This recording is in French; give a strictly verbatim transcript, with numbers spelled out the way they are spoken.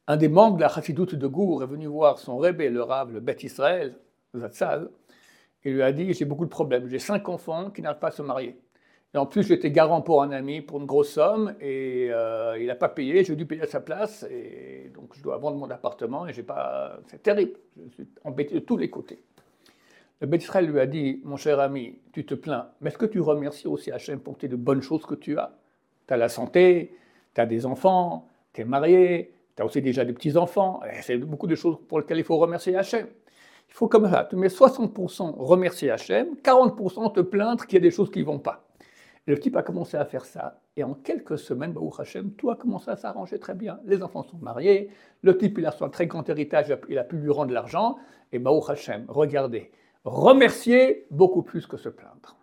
Un des membres de la Chassidoute de Gour est venu voir son Rebbe, le Rav, le Beth Israël, Zatzal, et lui a dit: j'ai beaucoup de problèmes, j'ai cinq enfants qui n'arrivent pas à se marier. Et en plus, j'étais garant pour un ami pour une grosse somme, et euh, il n'a pas payé, j'ai dû payer à sa place, et donc je dois vendre mon appartement, et j'ai pas... c'est terrible, je suis embêté de tous les côtés. Le Beth Israël lui a dit: mon cher ami, tu te plains, mais est-ce que tu remercies aussi Hachem pour tes de bonnes choses que tu as? Tu as la santé, tu as des enfants, tu es marié, tu as aussi déjà des petits-enfants, c'est beaucoup de choses pour lesquelles il faut remercier Hachem. Il faut comme ça, tu mets soixante pour cent remercier Hachem, quarante pour cent te plaindre qu'il y a des choses qui ne vont pas. Et le type a commencé à faire ça, et en quelques semaines, Baruch Hachem, tout a commencé à s'arranger très bien. Les enfants sont mariés, le type il a son très grand héritage, il a pu lui rendre l'argent, et Baruch Hachem, regardez, remercier beaucoup plus que se plaindre.